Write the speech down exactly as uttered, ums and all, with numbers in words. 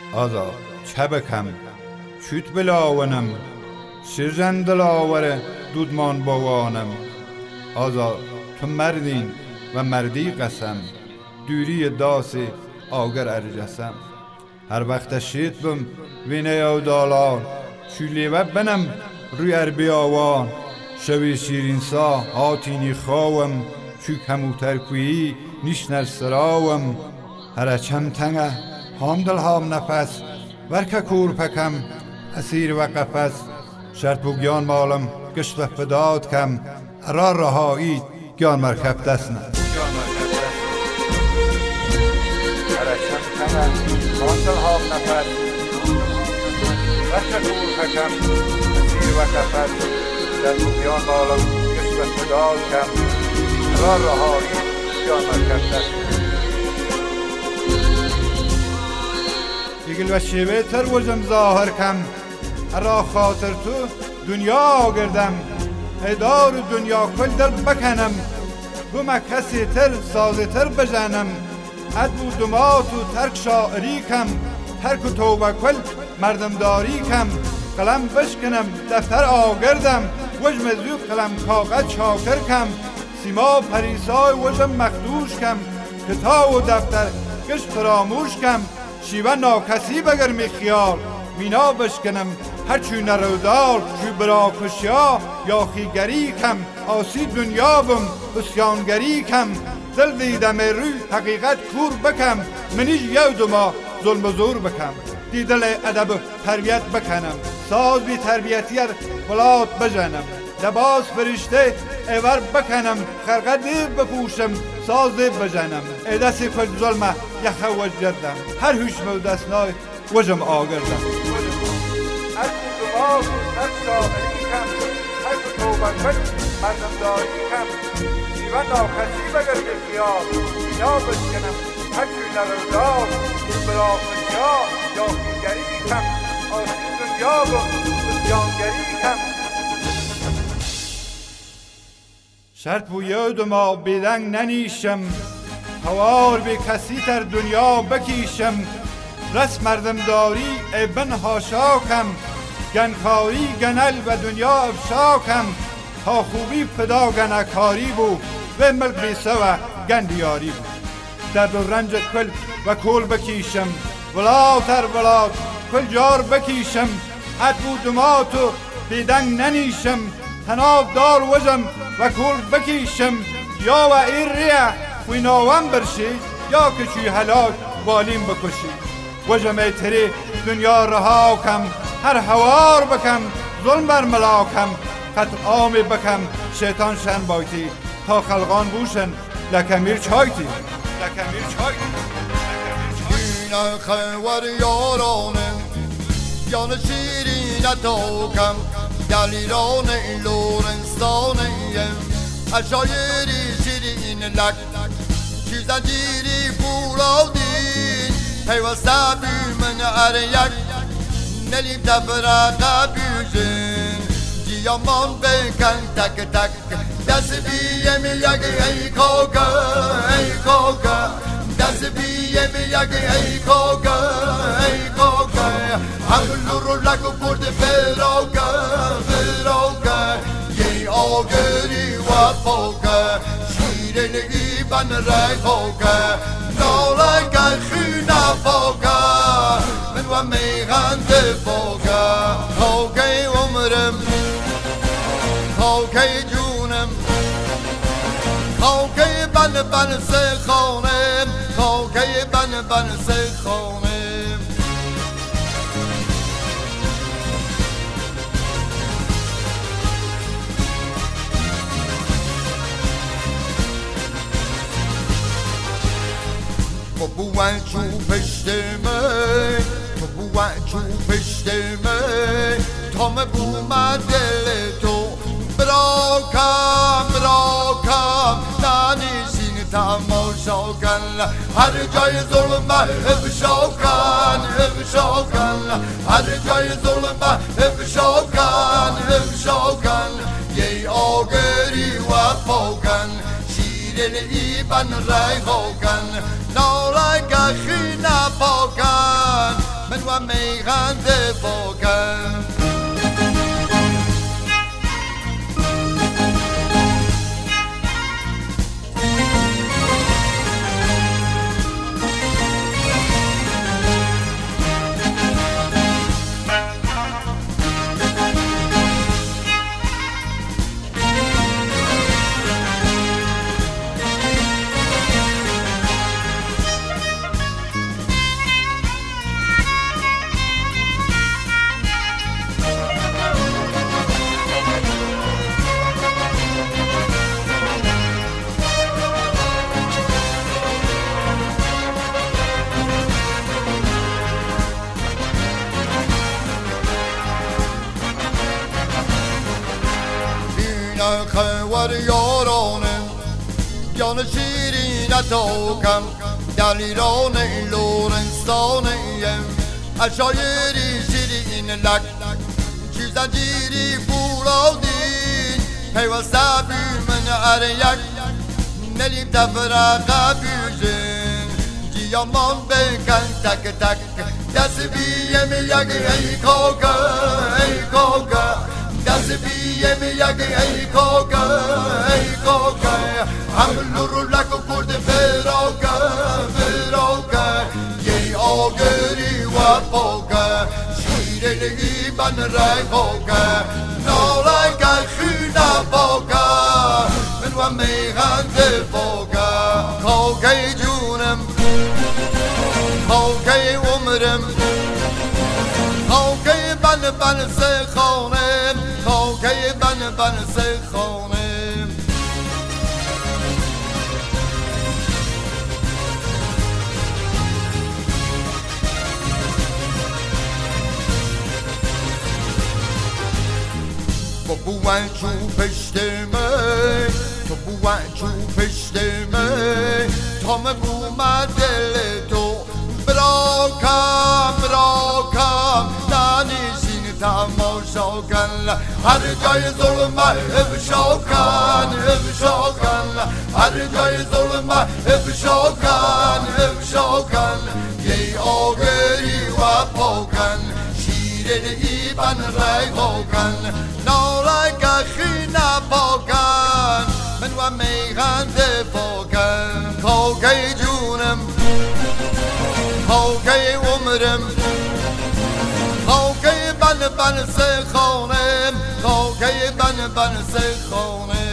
آزا چه بکم چوت بلاونم شرجن دلاور دودمان باوانم آزا تو مردین و مردی قسم دوری داس آگر ارجسم هر وقت شید بم وینه او دالان شولیوه بنم روی اربی آوان شوی شیرین سا هاتینی خواهم چو کموتر کویی نیشنر سراوم هر چم تنگه هم دل هم نفس ورک کور پکم اسیر و قفس شرط بو گیان مالم گشت و فداد کم را رهایی گیان مرکب دست نه هر چم تنگه هم دل هم نفس ورک کور پکم اسیر و قفس شرط بو گیان مالم گشت و فداد کم را رهایی گیان مرکب دست نه دیگل و شیوه تر وجم ظاهر کم را خاطر تو دنیا گردم ایدار دنیا کل در بکنم بوم کسی تر سازی تر بجنم اد بود دماتو ترک شاعری کم ترک و توبه کل مردم داری کم قلم بشکنم دفتر آگردم وجم زو قلم کاغذ شاکر کم سیما پریسای وجم مخدوش کم کتاب و دفتر گش فراموش کم شیوه ناکسی بگر می خیال مینا بشکنم هر چو نرودال چو برا کشیا یا خیگری کم آسی دنیا بم اسیانگری کم دل دیدم روی حقیقت کور بکم منیش یو دما ظلم و زور بکم دیدل ادب تربیت بکنم ساز بی تربیتی ار فلات بجنم لباس فرشته ایور بکنم خرقه دیب بپوشم ساز دیب بجنم ای دستی کل ظلمه یخه وج جردم هر هوشم و دستنای وجم آگردم هر کدوما هر شاعری کم هر کتوبت کل مردم داری کم شیوه ناکسی بگر بخیال یا بشکنم هر چوی نرودار برا خشیا یا خیگری کم آسی دنیا بم بسیانگری کم شرط بو یود ما بیدنگ ننیشم هوار بی کسی تر دنیا بکیشم رس مردم داری ای بن هاشاکم گنخاری گنل و دنیا افشاکم تا خوبی فدا گنکاری بو و ملک بی سوا گندیاری بو درد و رنج کل و کول بکیشم ولاتر ولات کل جار بکیشم ات بو دماتو بیدنگ ننیشم تناب دار وجم و کول بکیشم یا و این ریه وی ناوان برشی یا که چوی هلاک والیم بکشی وجم ای تری دنیا رها کم هر هوار بکم ظلم بر ملاکم خط آمی بکم شیطان شن بایتی تا خلقان بوشن لکمیر چایتی لکمیر چایتی این خوار یارانم یان شیرینت آکم دلیران لورنستانیم اشایری شیرین لک چیزن دیری فولادین پیوسته بیمن اریک نلیم تفرقه بیشن دیامان بکن تک تک دست بیم یک ای کاکا ای کاکا دست بیم یک ای کاکا ای کاکا همون رو لگو برد فراکا فراکا یه آگری و پاکا شیرین ایبن رای پاکا نالکا خینا پاکا من و میغند پاکا پاکی عمرم پاکی جونم پاکی بن بن سخانم پاکی بن بن سخانم تو بوان چو پشت من تو بوان چو پشت من تا مبوم دل تو براکم براکم نانیشین تماشا کن هر جای ظلم افشا کن افشا کن هر جای ظلم افشا کن افشا کن یه آگری و پاکن شیرین ایبن رای پاکن نالای که خینا پاکن من و میغن دفاع کن خوار یارانه جان شیرینت آکم در ایران لورنستانه اشایری شیرین لک چی زنجیری فولادین پیوسته بی من اریک نلیم تفرقه بیوزن جیامان بکن تک تک دست بیم یک ای کاکا ای کاکا دست بیم یک ای کاکا ای کاکا هم نورو لک و کرد فراکا فراکا یه آگری و پاکا شیر لگی بن رای کاکا نالای که خینا پاکا من و میغن دفاکا کاکای جونم کاکای عمرم کاکای بن بن سخانم کاکای بن بن سخانم تو بوان چو پشت من تو بوان چو پشت من تا من بومد دل تو براکم براکم نانیشین تماشا کن هر جای ظلم افشا کن افشا کن هر جای ظلم افشا کن افشا کن یه آگری و پاکن شیر ایبن ریغا کن نالای که خینا پاکن من و میغن دفاع کن کاکای جونم کاکای عمرم کاکای بن بن سخانم کاکای بن بن سخانم